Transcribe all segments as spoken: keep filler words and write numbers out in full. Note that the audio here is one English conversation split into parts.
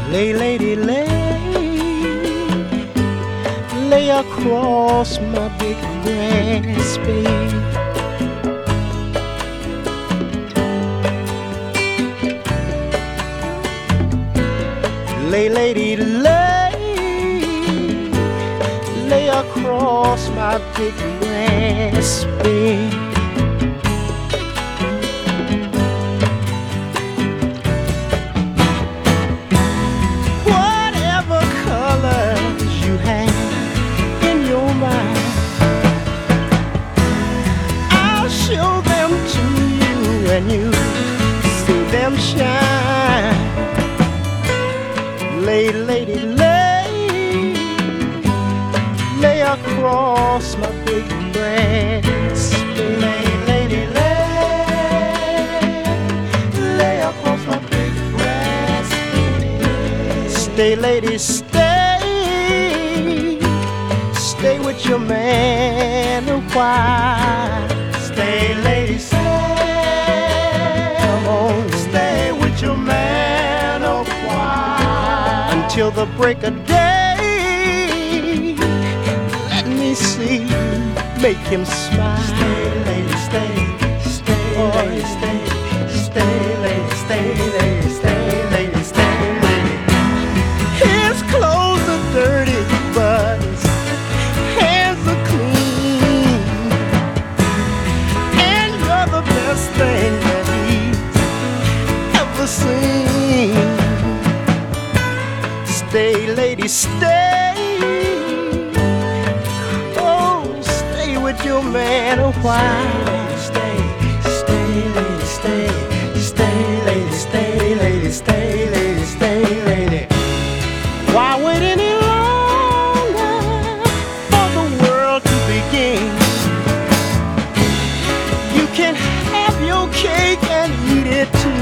Lay, lady, lay, lay across my big grass bed. Lay, lady, lay, lay across my big grass bed. Whatever colors you have in your mind, I'll show them to you and you see them shine. Lay, lady, lay, lay across my big grass bed. Lay, lady, lay, lay across my big grass bed. Stay, lady, stay, stay with your man a while. Stay, lady, stay, come on, stay with your man a while. Till the break of day, let me see you make him smile. Stay, lady, stay, stay, oh, lady, stay, stay, lady, stay, lady, stay, lady, stay, lady. His clothes are dirty, but his hands are clean, and you're the best thing that he's ever seen. Stay, lady, stay. Oh, stay with your man a while. Stay, stay, lady, stay. Stay, lady, stay, lady, stay, lady, stay, lady. Why wait any longer for the world to begin? You can have your cake and eat it too.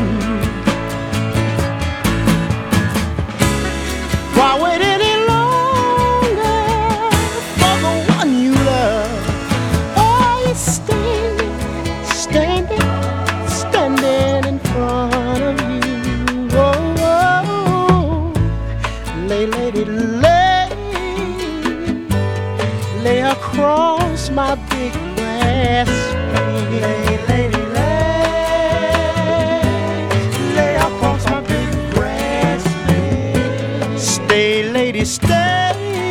Why wait any longer for the one you love? Oh, you're standing, standing, standing in front of you. Oh, oh. Lay, lady, lay, lay across my big grass bed. Lay, lady, lay, lay across my big grass bed. Stay, lady, stay,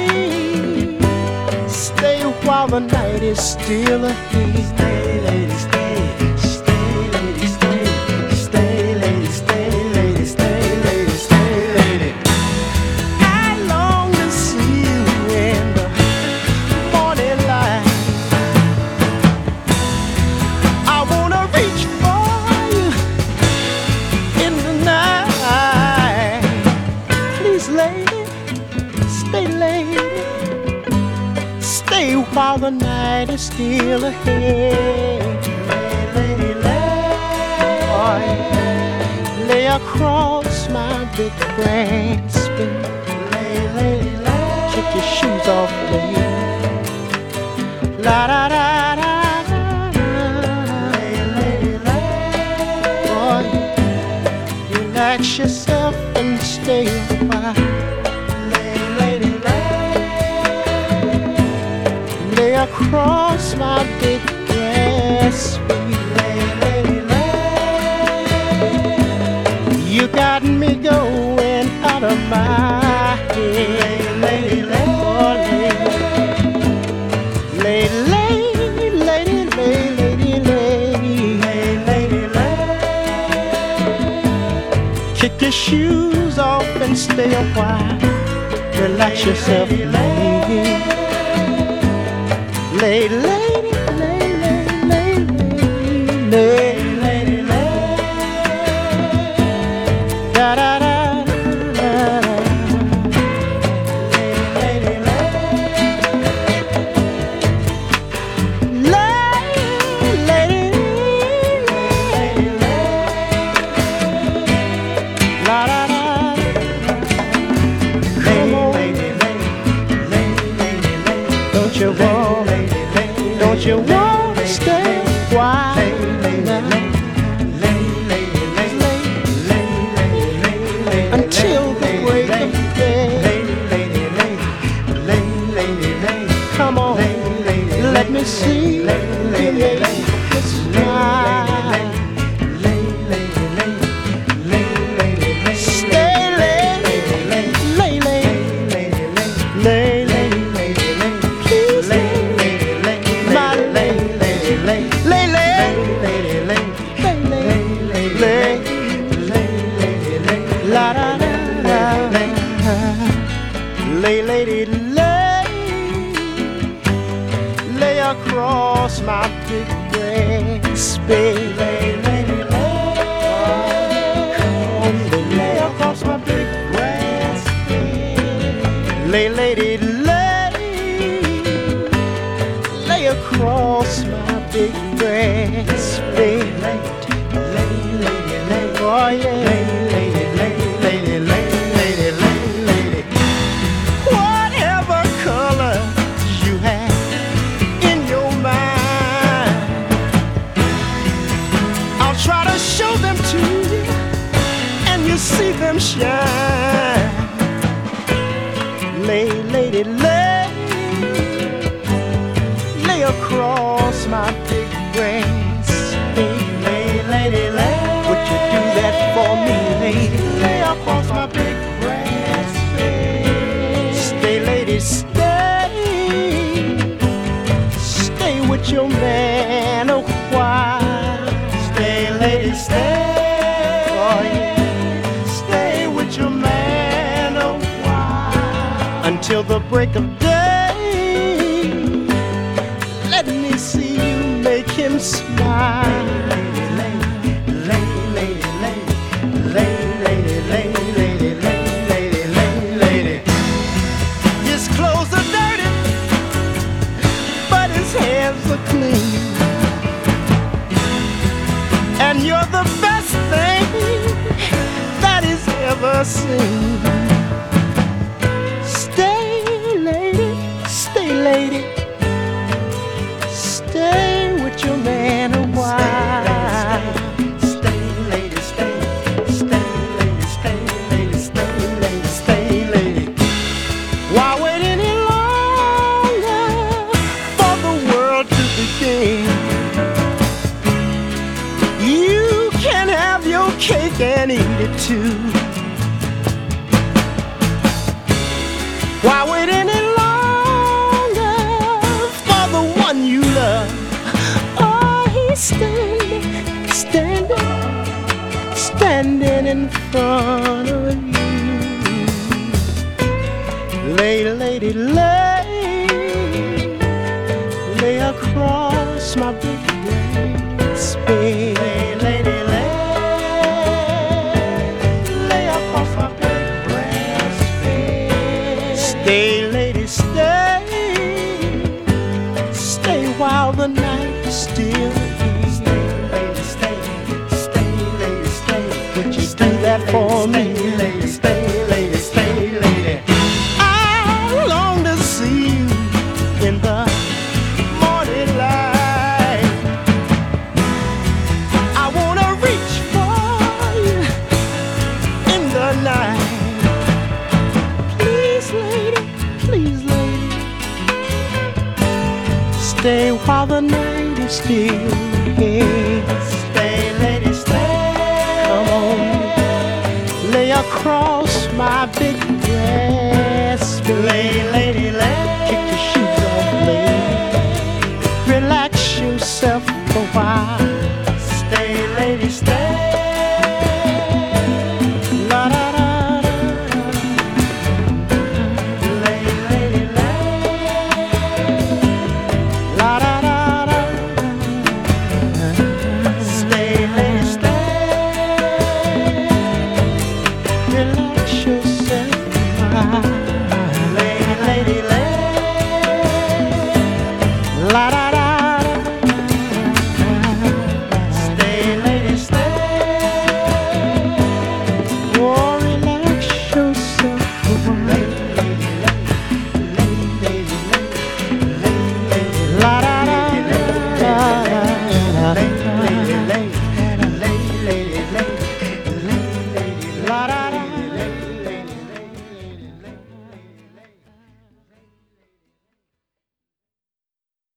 stay while the night is still ahead. Stay, lady, stay, stay, lady, stay, stay, lady, stay, lady, stay, lady, stay, lady. I long to see you in the morning light. I wanna reach for you in the night. Please, lady, stay, lady, stay while the night is still ahead. Lay, lady, lay, oh, yeah. Lay across my big grass bed. Lay, lady, lay, kick your shoes off, lady. La da da da da. Lay, lady, lay, oh, yeah. Relax yourself and stay a while. Across my big grass bed. Lay, lady, lay. You got me going out of my head. Lay, lady, oh, lay, lay, lady, lay, lady, lay, lay, lady, lay. Kick your shoes off and stay a while. Relax yourself, lady. Lay, lady, lay, lay, lay, lay, lady, lay. Da da da da da. Lady, lay. Lay, lady, lady, lay. La da da. Come on, lady, lay, lay, lady, lay. Don't you want? Don't you want to stay a while now? Until the break La da da da. Lay, lady, lay, lay across my big grass bed. Lay, lady, lay, lay across my big grass bed. Lay, lady, lay, lay across my big grass bed. Lay, lay, lady, lay, oh yeah. Lay, lady, lay, lady, lay, lady, lay, lady. Whatever color you have in your mind, I'll try to show them to you, and you see them shine. Lay, lady, lay, lay across my big grass bed. Lay, lady, lay, would you do that for me, lady? Lay across my big grass bed. Stay, lady, stay, stay with your man a while. Stay, lady, stay, oh yeah, stay with your man a while until the break of day. Let me see you make him smile. Lay, lay, lay, lay, lay, lady, lay, lady, lay, lady, lay, lady. His clothes are dirty, but his hands are clean. And you're the best thing that he's ever seen. Stay, lady, stay, lady, stay with your man a while. Stay, lady, stay, stay, lady, stay, lady, stay, lady, stay, lady. Why wait any longer for the world to begin? You can have your cake and eat it too. Why wait any longer for the one you love? Oh, he's standing, standing, standing in front of you. Lay, lady, lay, lay across my big grass bed. Lay, lady, lay, lay across my big grass bed. Stay, lady, stay, stay while the night is still here. Stay, lady, stay, stay, lady, stay. Would you do that for me? Lady, stay, lady, stay, lady. I long to see you in the morning light. I wanna reach for you in the night. Please, lady, please, lady, stay while the night is still here. Stay, lady, stay. Come on, lay across my big grass bed. Lay, lady, lay. Kick your shoes off, lady. Relax yourself a while. Stay, lady, stay. La da da da. Lay, lady, lay. La da da da. Stay, lady, stay. Relax yourself.